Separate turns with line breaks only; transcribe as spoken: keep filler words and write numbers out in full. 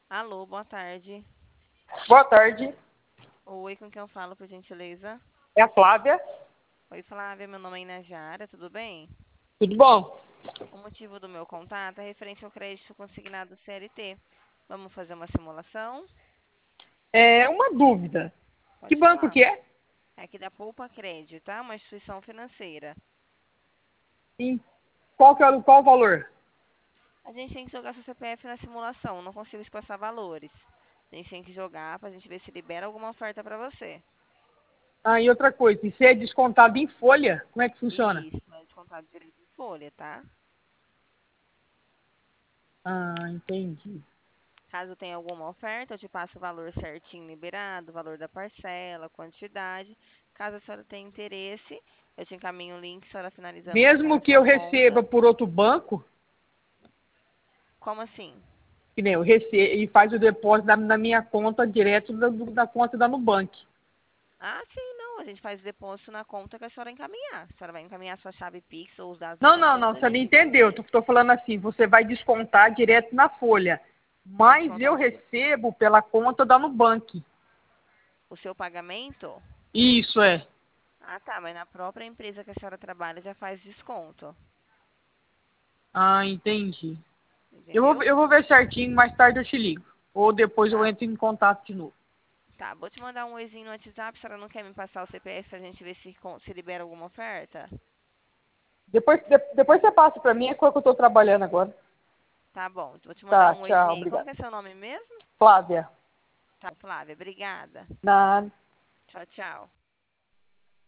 Alô, boa tarde.
Boa tarde,
Oi, com quem eu falo, por gentileza?
é a Flávia.
Oi, Flávia, meu nome é Inajara, tudo bem?
Tudo bom?
O motivo do meu contato é referente ao crédito consignado C L T. Vamos fazer uma simulação?
É uma dúvida. Que
Pode
banco
falar.
que é?
É aqui da Poupa Crédito, tá? Uma instituição financeira.
E qual que é o, qual o valor?
A gente tem que jogar seu C P F na simulação, não consigo te passar valores. A gente tem que jogar pra gente ver se libera alguma oferta pra você.
Ah, e outra coisa, isso é descontado em folha? Como é que funciona?
Isso, é descontado direito em folha, tá?
Ah, entendi.
Caso tenha alguma oferta, eu te passo o valor certinho liberado, o valor da parcela, quantidade. Caso a senhora tenha interesse, eu te encaminho o link, a senhora finalizando naquela
Mesmo que
sua
eu receba
conta.
por outro banco,
Como assim?
que nem eu recebo, e faz o depósito da, na minha conta direto da, do- da conta da Nubank.
Ah, sim, não. A gente faz o depósito na conta que a senhora encaminhar. A senhora vai encaminhar sua chave Pix ou os dados da
Não,
sua
não, não,
conta, a
você não
gente
entendeu. Tô, tô falando assim, você vai descontar direto na folha.
vai
Mas eu
descontar o,
recebo pela conta da Nubank.
o seu pagamento.
Isso é.
Ah, tá, mas na própria empresa que a senhora trabalha já faz desconto.
Ah, entendi. Eu vou,
Entendeu?
eu vou ver certinho, mais tarde eu te ligo. Ou depois eu
Tá,
entro em contato de novo.
tá. Vou te mandar um oizinho no WhatsApp. A senhora não quer me passar o C P F pra gente ver se, con- se libera alguma oferta?
Depois, de- depois você passa pra mim, é coisa que eu tô trabalhando agora.
Tá bom, vou te mandar
Tá,
um
tchau,
oizinho aí. Como
obrigado.
que é seu nome mesmo?
Flávia.
Tá, Flávia, obrigada.
Na
Tchau, tchau.